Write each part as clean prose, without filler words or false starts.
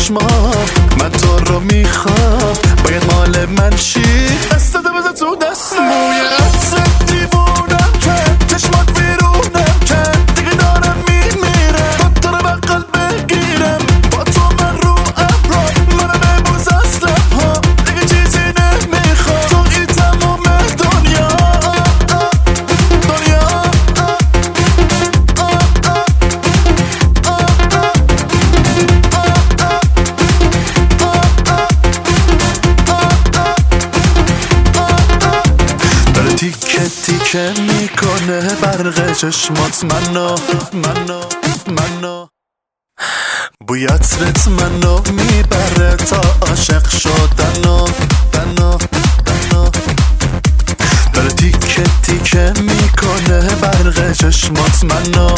چشمات من تو رو میخوام، باید مال من شی، دستتو بذار تو دستم. موی عطرت دیوونم کرد، چشمات ویرونم کرد، دیگه دارم میمیرم تو رو بغل بگیرم. با تو من رو ابرام، منم امروز از لبها دیگه چیزی نمیخوام. توی تمام دنیا دنیا. داره تیکه تیکه میکنه برق چشمات منو بوی عطرت منو میبره تا عاشق شدنو داره تیکه تیکه میکنه برق چشمات منو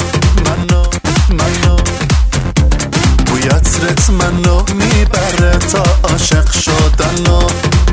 بوی عطرت منو میبره تا عاشق شدنو